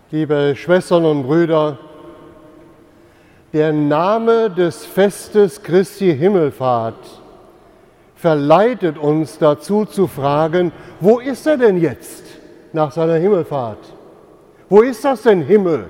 Liebe Schwestern und Brüder, der Name des Festes Christi Himmelfahrt verleitet uns dazu zu fragen, wo ist er denn jetzt nach seiner Himmelfahrt? Wo ist das denn Himmel?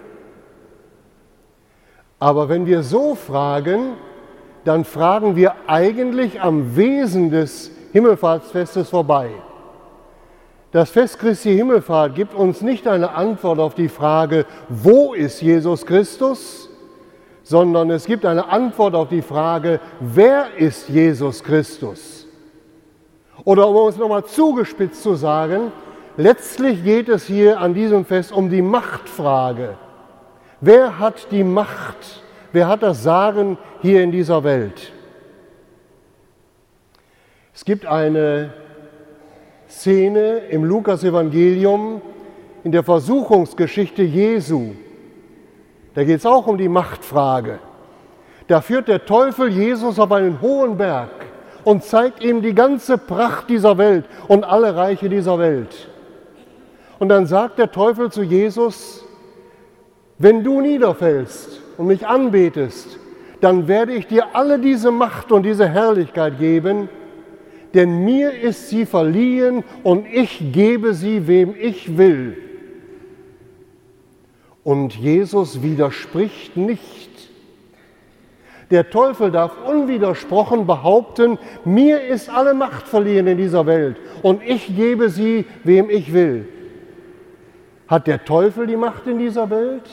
Aber wenn wir so fragen, dann fragen wir eigentlich am Wesen des Himmelfahrtsfestes vorbei. Das Fest Christi Himmelfahrt gibt uns nicht eine Antwort auf die Frage, wo ist Jesus Christus, sondern es gibt eine Antwort auf die Frage, wer ist Jesus Christus? Oder um es nochmal zugespitzt zu sagen, letztlich geht es hier an diesem Fest um die Machtfrage. Wer hat die Macht? Wer hat das Sagen hier in dieser Welt? Es gibt eine Szene im Lukas-Evangelium in der Versuchungsgeschichte Jesu. Da geht es auch um die Machtfrage. Da führt der Teufel Jesus auf einen hohen Berg und zeigt ihm die ganze Pracht dieser Welt und alle Reiche dieser Welt. Und dann sagt der Teufel zu Jesus, wenn du niederfällst und mich anbetest, dann werde ich dir alle diese Macht und diese Herrlichkeit geben, denn mir ist sie verliehen und ich gebe sie, wem ich will. Und Jesus widerspricht nicht. Der Teufel darf unwidersprochen behaupten, mir ist alle Macht verliehen in dieser Welt und ich gebe sie, wem ich will. Hat der Teufel die Macht in dieser Welt?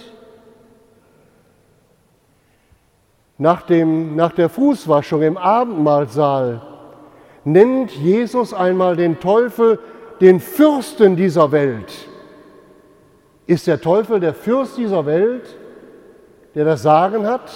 Nach der Fußwaschung im Abendmahlsaal nennt Jesus einmal den Teufel den Fürsten dieser Welt. Ist der Teufel der Fürst dieser Welt, der das Sagen hat?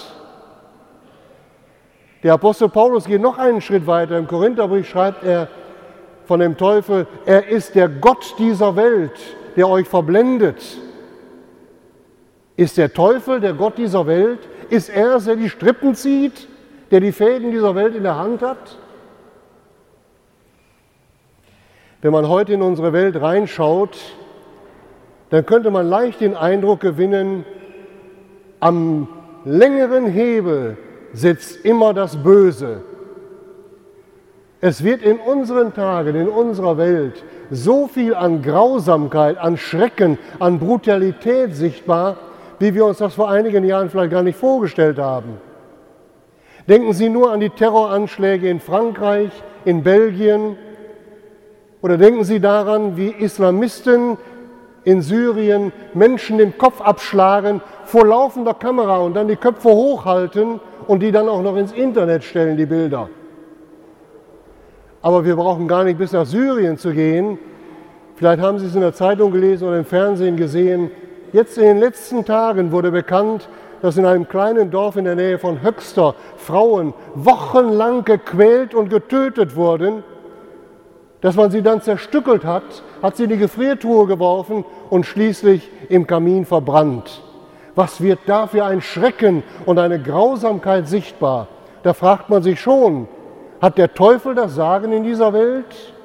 Der Apostel Paulus geht noch einen Schritt weiter. Im Korintherbrief schreibt er von dem Teufel, er ist der Gott dieser Welt, der euch verblendet. Ist der Teufel der Gott dieser Welt? Ist er es, der die Strippen zieht, der die Fäden dieser Welt in der Hand hat? Wenn man heute in unsere Welt reinschaut, dann könnte man leicht den Eindruck gewinnen, am längeren Hebel sitzt immer das Böse. Es wird in unseren Tagen, in unserer Welt so viel an Grausamkeit, an Schrecken, an Brutalität sichtbar, wie wir uns das vor einigen Jahren vielleicht gar nicht vorgestellt haben. Denken Sie nur an die Terroranschläge in Frankreich, in Belgien, oder denken Sie daran, wie Islamisten in Syrien Menschen den Kopf abschlagen vor laufender Kamera und dann die Köpfe hochhalten und die dann auch noch ins Internet stellen, die Bilder. Aber wir brauchen gar nicht bis nach Syrien zu gehen. Vielleicht haben Sie es in der Zeitung gelesen oder im Fernsehen gesehen. Jetzt in den letzten Tagen wurde bekannt, dass in einem kleinen Dorf in der Nähe von Höxter Frauen wochenlang gequält und getötet wurden. Dass man sie dann zerstückelt hat, hat sie in die Gefriertruhe geworfen und schließlich im Kamin verbrannt. Was wird da für ein Schrecken und eine Grausamkeit sichtbar? Da fragt man sich schon, hat der Teufel das Sagen in dieser Welt?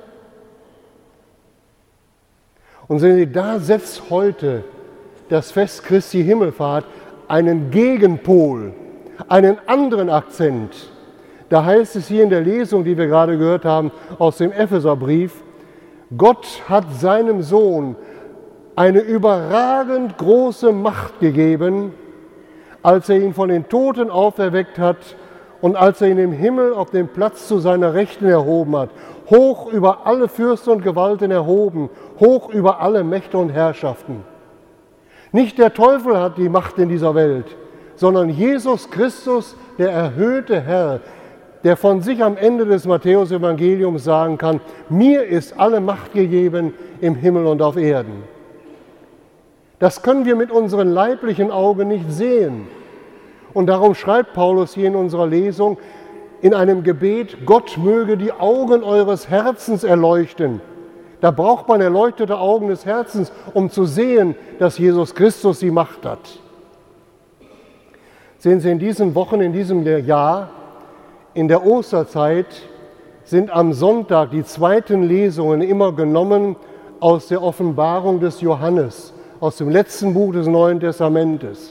Und sehen Sie, da setzt heute das Fest Christi Himmelfahrt einen Gegenpol, einen anderen Akzent. Da heißt es hier in der Lesung, die wir gerade gehört haben, aus dem Epheserbrief, Gott hat seinem Sohn eine überragend große Macht gegeben, als er ihn von den Toten auferweckt hat und als er ihn im Himmel auf den Platz zu seiner Rechten erhoben hat, hoch über alle Fürsten und Gewalten erhoben, hoch über alle Mächte und Herrschaften. Nicht der Teufel hat die Macht in dieser Welt, sondern Jesus Christus, der erhöhte Herr, der von sich am Ende des Matthäus-Evangeliums sagen kann, mir ist alle Macht gegeben im Himmel und auf Erden. Das können wir mit unseren leiblichen Augen nicht sehen. Und darum schreibt Paulus hier in unserer Lesung in einem Gebet, Gott möge die Augen eures Herzens erleuchten. Da braucht man erleuchtete Augen des Herzens, um zu sehen, dass Jesus Christus die Macht hat. Sehen Sie, in diesen Wochen, in diesem Jahr, in der Osterzeit sind am Sonntag die zweiten Lesungen immer genommen aus der Offenbarung des Johannes, aus dem letzten Buch des Neuen Testamentes.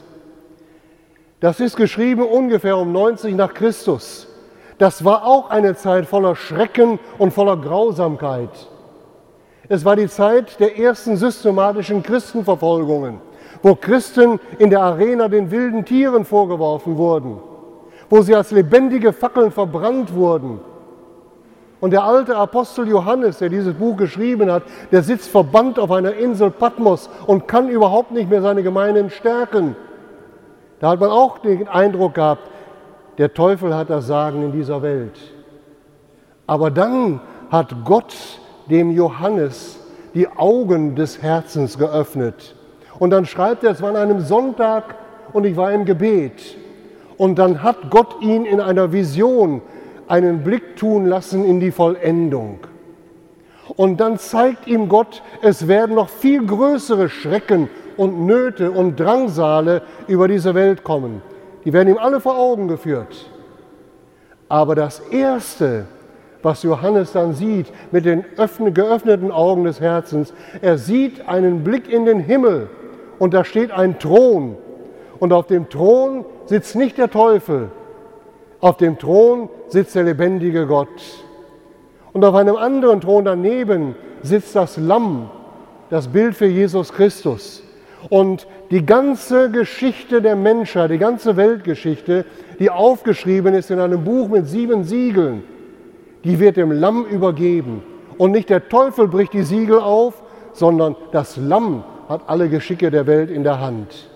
Das ist geschrieben ungefähr um 90 nach Christus. Das war auch eine Zeit voller Schrecken und voller Grausamkeit. Es war die Zeit der ersten systematischen Christenverfolgungen, wo Christen in der Arena den wilden Tieren vorgeworfen wurden, wo sie als lebendige Fackeln verbrannt wurden. Und der alte Apostel Johannes, der dieses Buch geschrieben hat, der sitzt verbannt auf einer Insel Patmos und kann überhaupt nicht mehr seine Gemeinden stärken. Da hat man auch den Eindruck gehabt, der Teufel hat das Sagen in dieser Welt. Aber dann hat Gott dem Johannes die Augen des Herzens geöffnet. Und dann schreibt er, es war an einem Sonntag und ich war im Gebet. Und dann hat Gott ihn in einer Vision einen Blick tun lassen in die Vollendung. Und dann zeigt ihm Gott, es werden noch viel größere Schrecken und Nöte und Drangsale über diese Welt kommen. Die werden ihm alle vor Augen geführt. Aber das Erste, was Johannes dann sieht mit den geöffneten Augen des Herzens, er sieht einen Blick in den Himmel und da steht ein Thron. Und auf dem Thron sitzt nicht der Teufel, auf dem Thron sitzt der lebendige Gott. Und auf einem anderen Thron daneben sitzt das Lamm, das Bild für Jesus Christus. Und die ganze Geschichte der Menschheit, die ganze Weltgeschichte, die aufgeschrieben ist in einem Buch mit 7 Siegeln, die wird dem Lamm übergeben. Und nicht der Teufel bricht die Siegel auf, sondern das Lamm hat alle Geschicke der Welt in der Hand.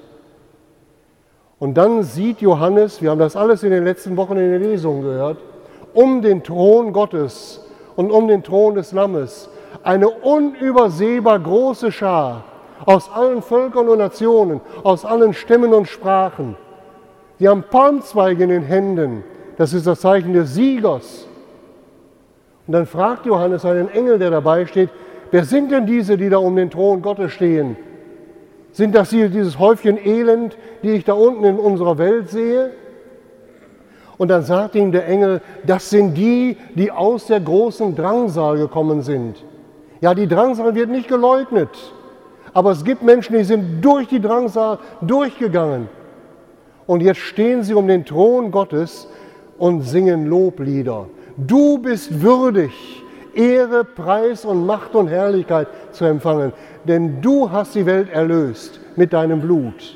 Und dann sieht Johannes, wir haben das alles in den letzten Wochen in den Lesungen gehört, um den Thron Gottes und um den Thron des Lammes eine unübersehbar große Schar aus allen Völkern und Nationen, aus allen Stämmen und Sprachen. Sie haben Palmzweige in den Händen, das ist das Zeichen des Siegers. Und dann fragt Johannes einen Engel, der dabei steht, wer sind denn diese, die da um den Thron Gottes stehen? Sind das hier dieses Häufchen Elend, die ich da unten in unserer Welt sehe? Und dann sagt ihm der Engel, das sind die, die aus der großen Drangsal gekommen sind. Ja, die Drangsal wird nicht geleugnet, aber es gibt Menschen, die sind durch die Drangsal durchgegangen. Und jetzt stehen sie um den Thron Gottes und singen Loblieder. Du bist würdig, Ehre, Preis und Macht und Herrlichkeit zu empfangen, denn du hast die Welt erlöst mit deinem Blut.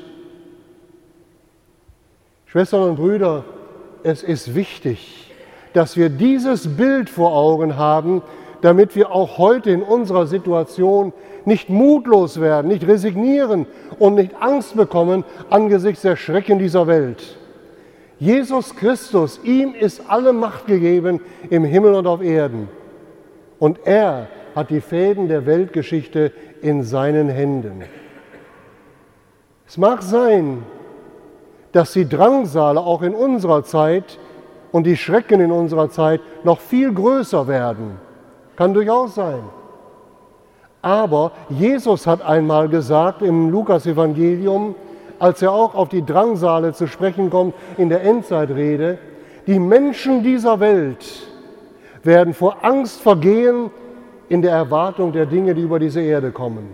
Schwestern und Brüder, es ist wichtig, dass wir dieses Bild vor Augen haben, damit wir auch heute in unserer Situation nicht mutlos werden, nicht resignieren und nicht Angst bekommen angesichts der Schrecken dieser Welt. Jesus Christus, ihm ist alle Macht gegeben im Himmel und auf Erden. Und er hat die Fäden der Weltgeschichte in seinen Händen. Es mag sein, dass die Drangsale auch in unserer Zeit und die Schrecken in unserer Zeit noch viel größer werden. Kann durchaus sein. Aber Jesus hat einmal gesagt im Lukas-Evangelium, als er auch auf die Drangsale zu sprechen kommt in der Endzeitrede, die Menschen dieser Welt werden vor Angst vergehen in der Erwartung der Dinge, die über diese Erde kommen.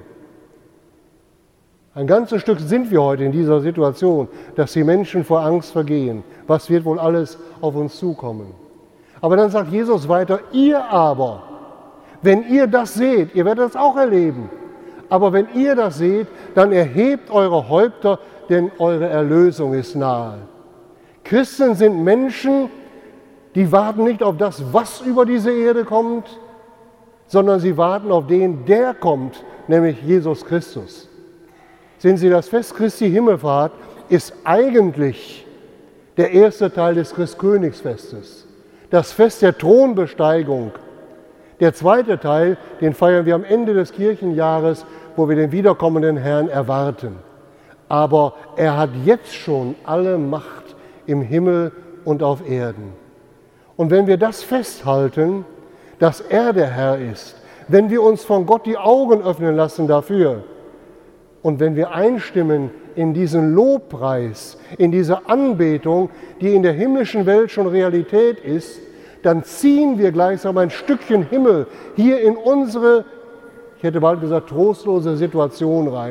Ein ganzes Stück sind wir heute in dieser Situation, dass die Menschen vor Angst vergehen. Was wird wohl alles auf uns zukommen? Aber dann sagt Jesus weiter, ihr aber, wenn ihr das seht, ihr werdet das auch erleben, aber wenn ihr das seht, dann erhebt eure Häupter, denn eure Erlösung ist nahe. Christen sind Menschen, die warten nicht auf das, was über diese Erde kommt, sondern sie warten auf den, der kommt, nämlich Jesus Christus. Sehen Sie, das Fest Christi Himmelfahrt ist eigentlich der erste Teil des Christkönigsfestes, das Fest der Thronbesteigung. Der zweite Teil, den feiern wir am Ende des Kirchenjahres, wo wir den wiederkommenden Herrn erwarten. Aber er hat jetzt schon alle Macht im Himmel und auf Erden. Und wenn wir das festhalten, dass er der Herr ist, wenn wir uns von Gott die Augen öffnen lassen dafür und wenn wir einstimmen in diesen Lobpreis, in diese Anbetung, die in der himmlischen Welt schon Realität ist, dann ziehen wir gleichsam ein Stückchen Himmel hier in unsere, ich hätte bald gesagt, trostlose Situation rein,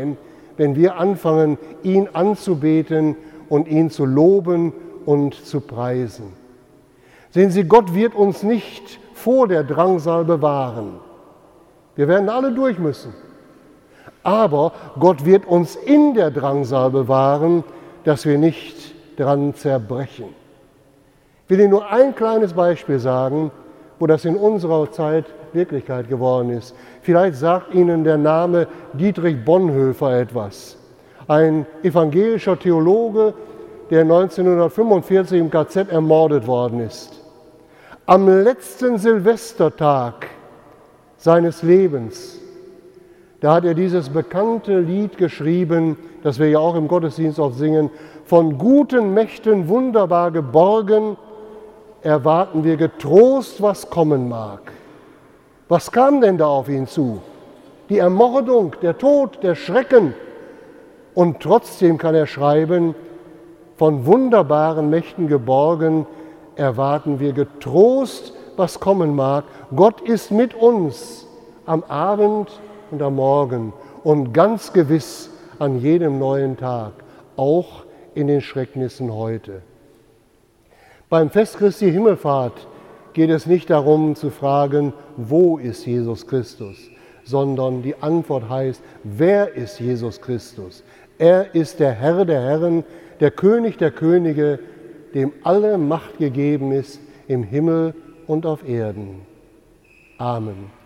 wenn wir anfangen, ihn anzubeten und ihn zu loben und zu preisen. Sehen Sie, Gott wird uns nicht vor der Drangsal bewahren. Wir werden alle durch müssen. Aber Gott wird uns in der Drangsal bewahren, dass wir nicht dran zerbrechen. Ich will Ihnen nur ein kleines Beispiel sagen, wo das in unserer Zeit Wirklichkeit geworden ist. Vielleicht sagt Ihnen der Name Dietrich Bonhoeffer etwas. Ein evangelischer Theologe, der 1945 im KZ ermordet worden ist. Am letzten Silvestertag seines Lebens, da hat er dieses bekannte Lied geschrieben, das wir ja auch im Gottesdienst oft singen: Von guten Mächten wunderbar geborgen, erwarten wir getrost, was kommen mag. Was kam denn da auf ihn zu? Die Ermordung, der Tod, der Schrecken. Und trotzdem kann er schreiben: Von wunderbaren Mächten geborgen, erwarten wir getrost, was kommen mag. Gott ist mit uns am Abend und am Morgen und ganz gewiss an jedem neuen Tag, auch in den Schrecknissen heute. Beim Fest Christi Himmelfahrt geht es nicht darum zu fragen, wo ist Jesus Christus, sondern die Antwort heißt, wer ist Jesus Christus? Er ist der Herr der Herren, der König der Könige, dem alle Macht gegeben ist im Himmel und auf Erden. Amen.